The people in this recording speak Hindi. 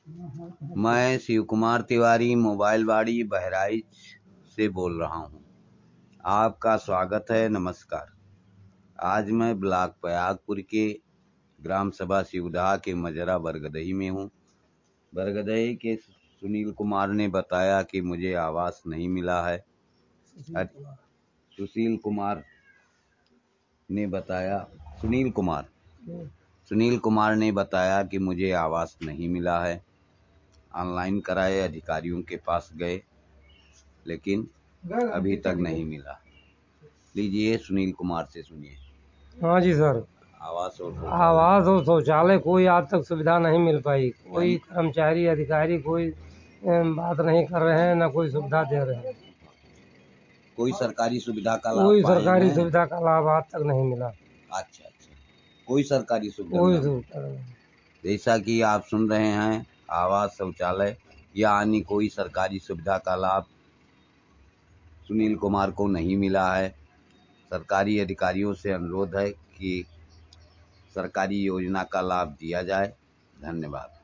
मैं शिव कुमार तिवारी मोबाइलवाड़ी बहराइच से बोल रहा हूँ। आपका स्वागत है। नमस्कार। आज मैं ब्लॉक प्रयागपुर के ग्राम सभा शिवदहा के मजरा बरगदही में हूँ। बरगदही के सुनील कुमार ने बताया कि मुझे आवास नहीं मिला है। सुनील कुमार ने बताया कि मुझे आवास नहीं मिला है। ऑनलाइन कराए, अधिकारियों के पास गए, लेकिन अभी तक नहीं मिला। लीजिए सुनील कुमार से सुनिए। हाँ जी सर। आवास और शौचालय कोई आज तक सुविधा नहीं मिल पाई। कोई कर्मचारी अधिकारी कोई बात नहीं कर रहे हैं, न कोई सुविधा दे रहे हैं। कोई सरकारी सुविधा का लाभ कोई पाए सरकारी हैं? सुविधा का लाभ आज तक नहीं मिला। अच्छा, कोई सरकारी सुविधा कोई नहीं। सुविधा नहीं। जैसा कि आप सुन रहे हैं, आवास, शौचालय या अन्य कोई सरकारी सुविधा का लाभ सुनील कुमार को नहीं मिला है। सरकारी अधिकारियों से अनुरोध है कि सरकारी योजना का लाभ दिया जाए। धन्यवाद।